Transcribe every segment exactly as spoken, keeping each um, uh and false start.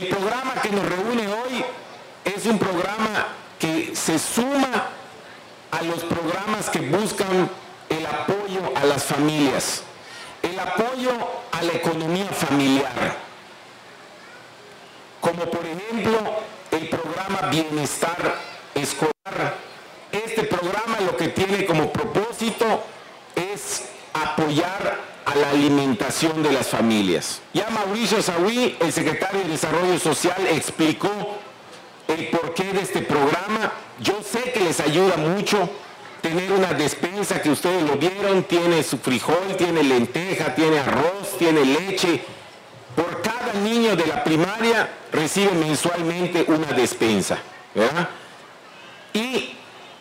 El programa que nos reúne hoy es un programa que se suma a los programas que buscan el apoyo a las familias, el apoyo a la economía familiar, como por ejemplo el programa Bienestar Escolar. Este programa lo que tiene como propósito es apoyar a la alimentación de las familias. Ya Mauricio Sahui, el secretario de Desarrollo Social, explicó el porqué de este programa. Yo sé que les ayuda mucho tener una despensa que ustedes lo vieron, tiene su frijol, tiene lenteja, tiene arroz, tiene leche. Por cada niño de la primaria recibe mensualmente una despensa, ¿verdad? Y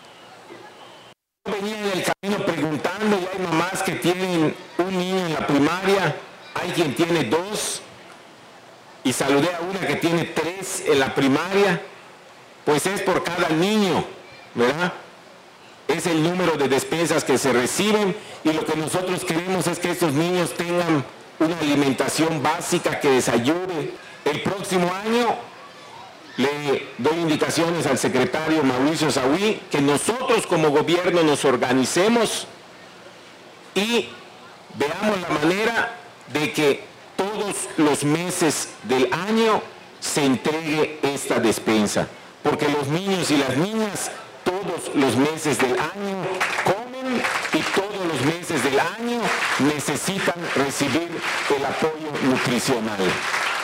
venía en el camino preguntando, y hay mamás que tienen un niño en la primaria, hay quien tiene dos, y saludé a una que tiene tres en la primaria, pues es por cada niño, ¿verdad? Es el número de despensas que se reciben, y lo que nosotros queremos es que estos niños tengan una alimentación básica que les ayude. El próximo año le doy indicaciones al secretario Mauricio Sahui que nosotros como gobierno nos organicemos y veamos la manera de que todos los meses del año se entregue esta despensa, porque los niños y las niñas todos los meses del año comen y todos los meses del año necesitan recibir el apoyo nutricional.